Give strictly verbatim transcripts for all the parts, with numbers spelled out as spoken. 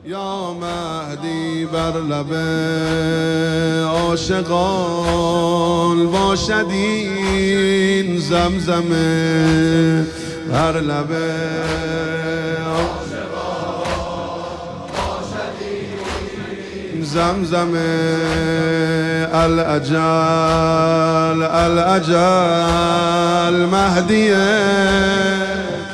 یا مهدی بر لب عاشقان باشد این زمزمه، بر لب زمزمه. الاجل الاجل مهدیه،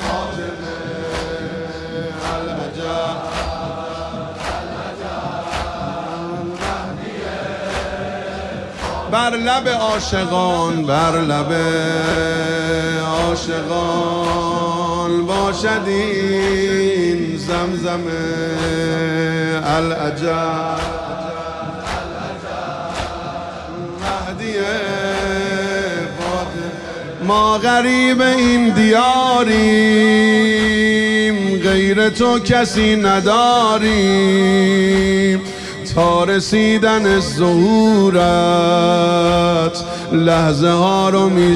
بر لب عاشقان، بر لب عاشقان باشد این زمزمه. الاجل مهدیه، ما غریب این دیاریم، غیر تو کسی نداریم، تا رسیدن ظهورت لحظه ها رو می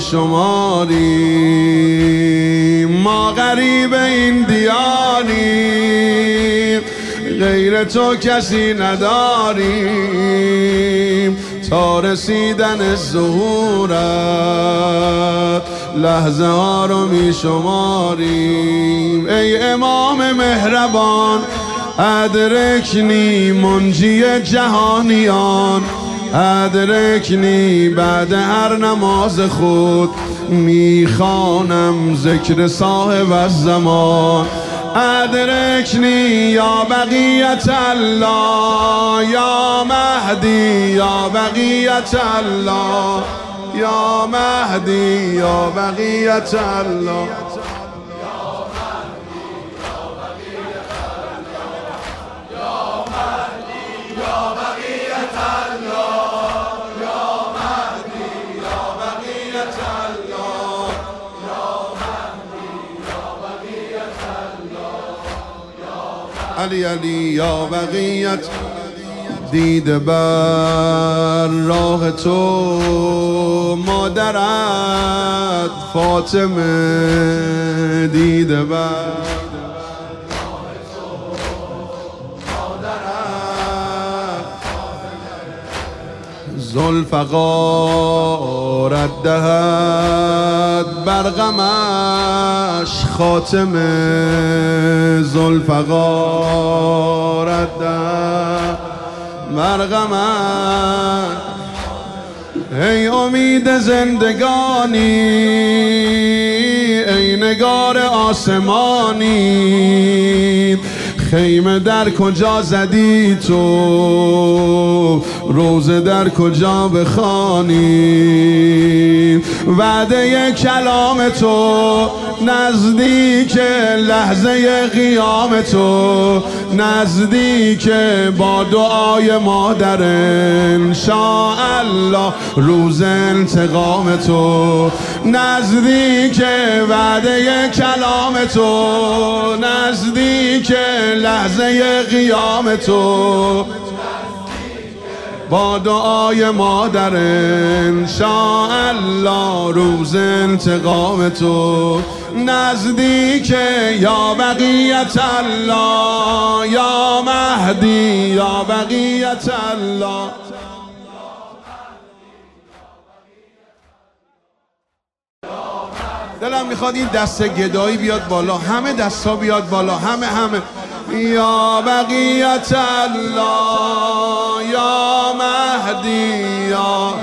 شماریم. ما غریب این دیاریم، غیر تو کسی نداریم، تا رسیدن ظهورت لحظه ها رو می شماریم. ای امام مهربان ادرکنی منجی جهانیان، ادرکنی بعد هر نماز خود میخوانم ذکر صاحب الزمان. ادرکنی یا بقیت الله، یا مهدی یا بقیت الله، یا مهدی یا بقیت الله. علی علی یا بقیت، دیده بر راه تو مادرت فاطمه، دیده بر راه تو مادرت ذوالفقار دهد بر غمش خاتمه، ذوالفقار دهد بر غمش. ای امید زندگانی، ای نگار آسمانی، خیمه در کجا زدی تو، روزه در کجا بخوانی، وعده کلام تو نزدیک لحظه قیام تو، نزدیک با دعای مادر انشاءالله روز انتقام تو، نزدیک وعده کلام تو، نزدیک لحظه قیام تو، با دعای مادر انشاءالله روز انتقام تو، نزدیک یا بقیت الله، یا مهدی یا بقیت الله. دلم میخواد این دست گدایی بیاد بالا، همه دستا بیاد بالا، همه همه. یا بقیت الله، یا مهدی یا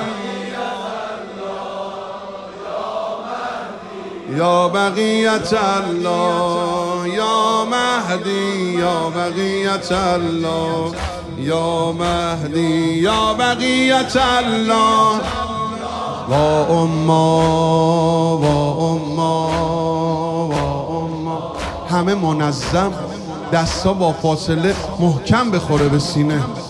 یا بقیت الله، یا مهدی یا بقیت الله، یا مهدی یا بقیت الله. با اما با اما با اما، همه منظم، دستا با فاصله محکم بخوره به سینه.